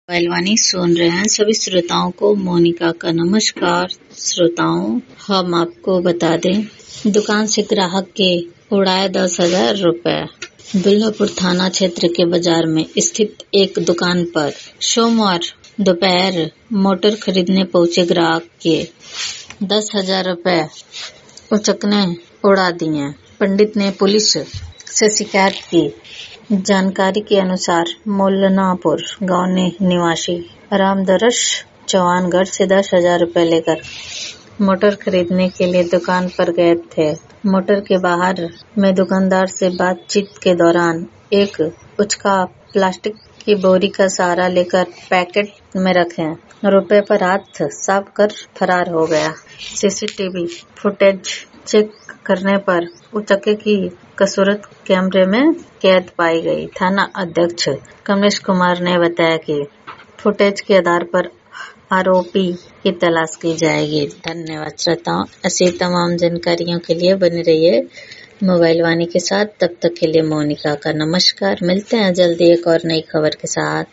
पहलवानी सुन रहे हैं सभी श्रोताओं को मोनिका का नमस्कार। श्रोताओं, हम आपको बता दें, दुकान से ग्राहक के उड़ाए 10,000 रुपए। दुल्लापुर थाना क्षेत्र के बाजार में स्थित एक दुकान पर सोमवार दोपहर मोटर खरीदने पहुंचे ग्राहक के 10,000 रुपए उचकने उड़ा दिए। पंडित ने पुलिस से शिकायत की। जानकारी के अनुसार मोल्लानापुर गांव निवासी रामदरस चौहान घर से 10,000 रुपए लेकर मोटर खरीदने के लिए दुकान पर गए थे। मोटर के बाहर में दुकानदार से बातचीत के दौरान एक उचका प्लास्टिक की बोरी का सहारा लेकर पैकेट में रखे रुपए पर हाथ साफ कर फरार हो गया। सीसीटीवी फुटेज चेक करने पर उचके की कसूरत कैमरे में कैद पाई गई। थाना अध्यक्ष कमलेश कुमार ने बताया कि फुटेज के आधार पर आरोपी की तलाश की जाएगी। धन्यवाद श्रोताओं, ऐसी तमाम जानकारियों के लिए बने रहिए मोबाइल वाणी के साथ। तब तक के लिए मोनिका का नमस्कार। मिलते हैं जल्दी एक और नई खबर के साथ।